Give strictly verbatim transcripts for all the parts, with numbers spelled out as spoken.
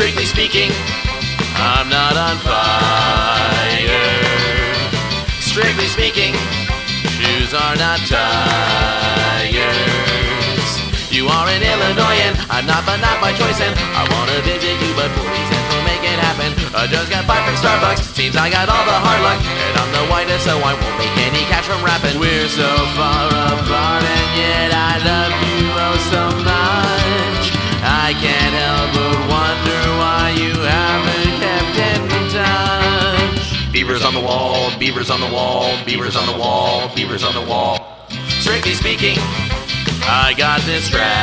Strictly speaking, I'm not on fire. Strictly speaking, shoes are not tires. You are an Illinoisan, I'm not, but not by choice, and I wanna visit you, but forty cents will make it happen. I just got five from Starbucks, seems I got all the hard luck, and I'm the whitest, so I won't make any cash from rapping. We're so far apart, and yet I love you oh so much. I can't help but wonder why you haven't kept in touch. Beavers on the wall, beavers on the wall, beavers on the wall, beavers on the wall. Strictly speaking, I got distracted.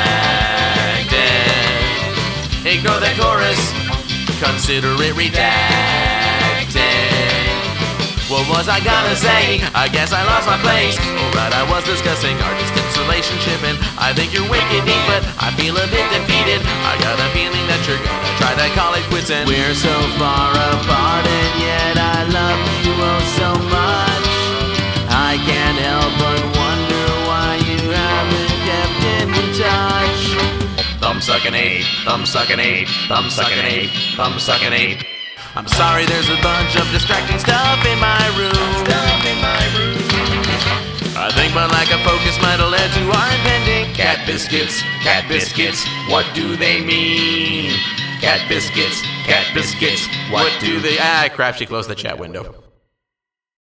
Ignore the chorus, consider it redacted. What was I gonna say? I guess I lost my place. Alright, I was discussing our distance relationship, and I think you're wicked neat, but I feel a bit defeated. I got a feeling that you're gonna try to call it quits, and we're so far apart, and yet I love you oh so much. I can't help but wonder why you haven't kept in touch. Thumb sucking eight, thumb sucking eight, thumb sucking eight, thumb sucking eight. I'm sorry, there's a bunch of distracting stuff in my room. Stuff in my room. I think my lack of focus might have led to our impending cat biscuits. Cat biscuits, what do they mean? Cat biscuits, cat biscuits, what do they? Ah, crap! She closed the chat window.